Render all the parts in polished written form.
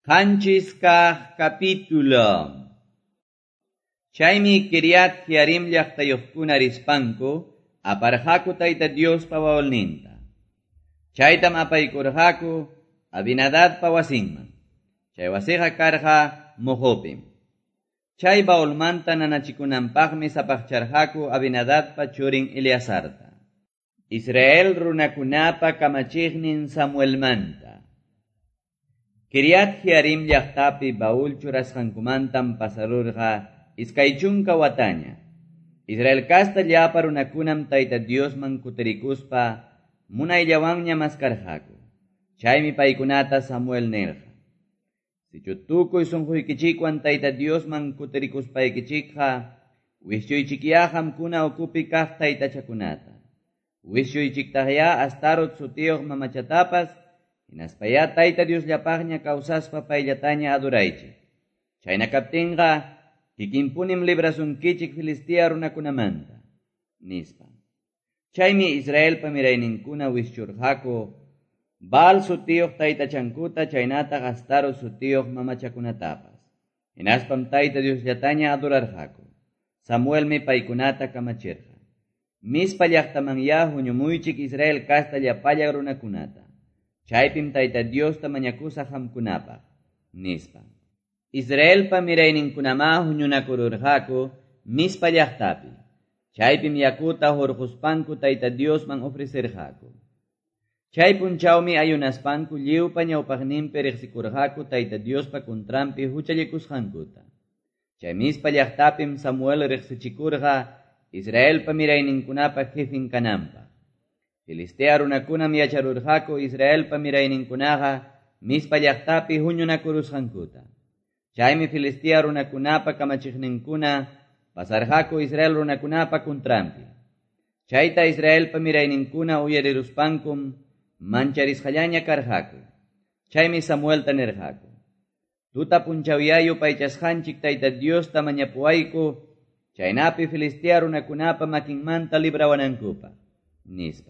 Qanchis capítulo. Chaymi Kiriat Jearim llaqtayuqkuna rispanku, aparqaku Tayta Diospa wawalninta. Chaytam apaykurqaku Abinadabpa wasinman. Chay wasiqa karqa Mohopim. Chay bawlmanta nanachikunanpaqmi sapaqcharqaku Abinadabpa churin Eleazarta. Israel runakunapa kamachiqnin Samuelmanta. Kiriat Jearim llaqtapi baul churasqankumantam pasarurqa iskay chunka wataña. Israel kasta llapa runakunam Tayta Diosman kutirikuspa munayllawanña maskarqaku. Chaymi paykunata Samuel nirqa. Sichutukuy sunquykichikwan Tayta Diosman kutirikuspaykichikqa wishyuychikyaqamkuna ukupi kaq taytachakunata. Wishyuychiktaqya Astarot sutiyuq mamachatapas hinaspaya Tayta Diosllapaqña kawsaspa payllataña aduraychik. Chayna kaptinqa kikinpunim librasunkichik Filistia runakunamanta, nispa. Chaymi Israelpa mirayninkuna wischurqaku Baal sutiyuq taytachankuta chaynataq Astarot sutiyuq mamachakunatapas. Hinaspam Tayta Diosllataña adurarqaku. Samuelmi paykunata kamachirqa. Mispa llaqtamanya huñumuychik Israel kasta llapalla runakunata. Chaypim Tayta Diosta mañakusaq hamkunapaq, nispa. Israelpa mirayninkunama huñunakururqaku mispa llaqtapi. Chaypim yakuta hurquspanku Tayta Diosman ofrecerqaku. Chay punchawmi ayunaspanku lliwpa ñawpaqninpi riqsikurqaku Tayta Diospa kuntrampi huchallikusqankuta. Chay mispa llaqtapim Samuel riqsichikurqa Israelpa mirayninkunapa jefin kananpaq. Filistea runakunam yacharurqaku Israelpa mirayninkunaqa mispa llaqtapi huñunakurusqankuta. Chaymi Filistea runakunapa kamachiqninkuna pasarqaku Israel runakunapa kuntrampi. Chayta Israelpa mirayninkuna uyariruspankum mancharisqallaña karqaku. Chaymi Samuelta nirqaku. Tuta punchawiyayu paychasqanchik Tayta Diosta mañapuwayku, chaynapi Filistea runakunapa makinmanta librawanankupaq, nispa.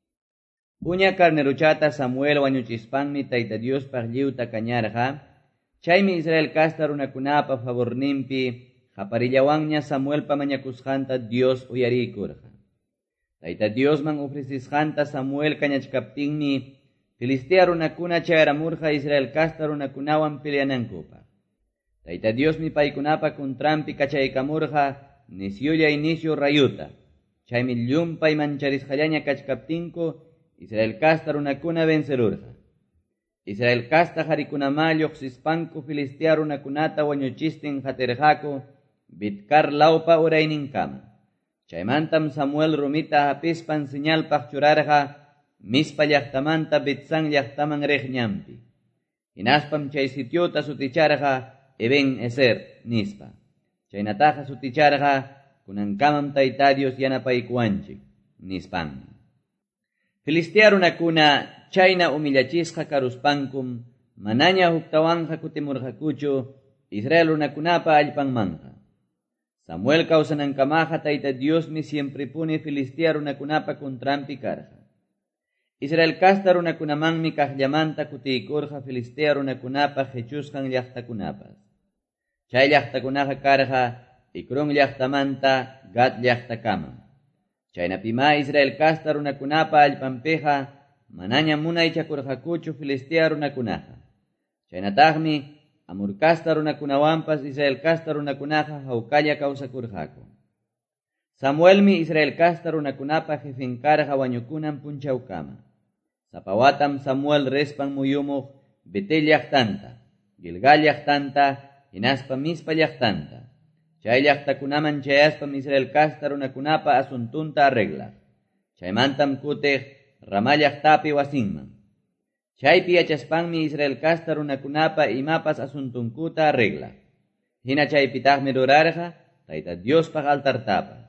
Uña carneruchata Samuel wañuchispanmi Tayta Diospaq lliwta kañarqa, chaymi Israel kasta runakunapa favorninpi qaparillawanña Samuelpa mañakusqanta Dios uyarikurqa. Tayta Diosman ofrecisqanta Samuel kañachkaptinmi Filistea runakuna chayramurqa Israel kasta runakunawan peleanankupaq. Tayta Diosmi paykunapa kuntrampi kachaykamurqa nisyulla inisyu rayuta. Chaymi llumpay mancharisqallaña kachkaptinku Israel kasta runakuna vencerurqa. Israel kasta qharikunama lluqsispanku Filistea runakunata wañuchistin qatirqaku Bitkar lawpa urayninkama. Chaymantam Samuel rumita hapispan señalpaq churarqa mispa llaqtamanta Betsan llaqtaman riqñanpi. Hinaspam chay sitiuta suticharqa Eben Ezer nispa. Chaynataqa suticharqa kunankamam Tayta Dios yanapaykuwanchik nispanmi. Filistea runakuna chayna umillachisqa karuspankum manaña huktawanqa kutimurqakuchu Israel runakunapa allpanmanqa. Samuel kawsanankamaqa Tayta Diosmi siempre puni Filistea runakunapa kuntrampi karqa. Israel kasta runakunamanmi kaqllamanta kutiykurqa Filistea runakunapa hechusqan llaqtakunapas. Chay llaqtakunaqa karqa Ikron llaqtamanta Gat llaqtakamam. Chaynapima Israel kasta runakunapa allpanpiqa manaña munaychakurqakuchu Filistea runakunaqa. Chaynataqmi Amur kasta runakunawanpas Israel kasta runakunaqa hawkalla kawsakurqaku. Samuelmi Israel kasta runakunapa jefin karqa wañukunan punchawkama. Sapawatam Samuel respan muyumuq Betel llaqtanta, Gilgal llaqtanta, hinaspa mispa llaqtanta. Chay llaqtakunaman chayaspam Israel kasta runakunapa asuntunta arreglaq. Chaymantam kutiq Rama llaqtapi wasinman. Chaypi yachaspanmi Israel kasta runakunapa imapas asuntunkuta arreglaq. Hina chaypitaqmi rurarqa Tayta Diospaq altartapas.